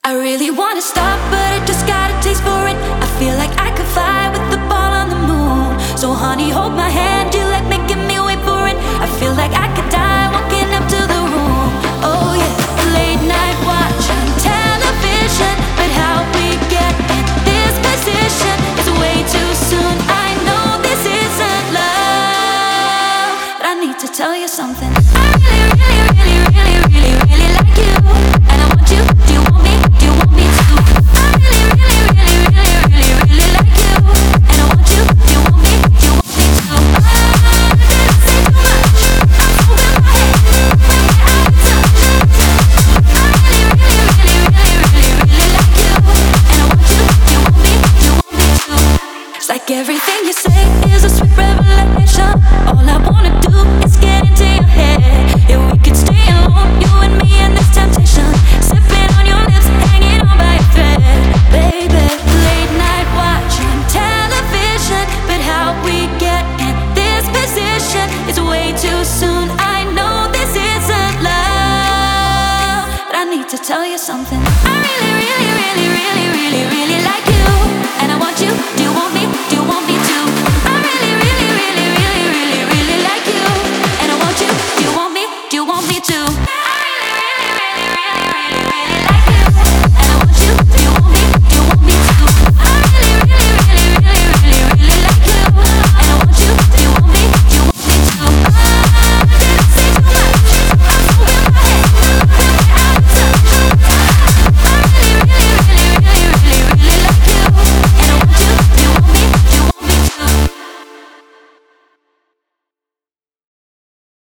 I really wanna stop, but I just got a taste for it. I feel like I could fly with the ball on the moon. So honey, hold my hand, you like making me wait for it. I feel like I could die walking up to the room. Oh yeah, late night watching television, but how we get in this position is way too soon. I know this isn't love, but I need to tell you something. I really like you, and I want you. Do you want me? Do you want me too? I really like you, and I want you. Do you want me? Do you want me too? I didn't say too much. I'm so in my head, when we're out of touch. I really like you, and I want you. Do you want me? Do you want me too? It's like everything you say is a sweet revelation. All I wanna do is get into your head. Yeah, we could stay alone, you and me in this temptation. Sipping on your lips, hanging on by a thread. Baby, late night watching television, but how we get in this position is way too soon. I know this isn't love, but I need to tell you something. I really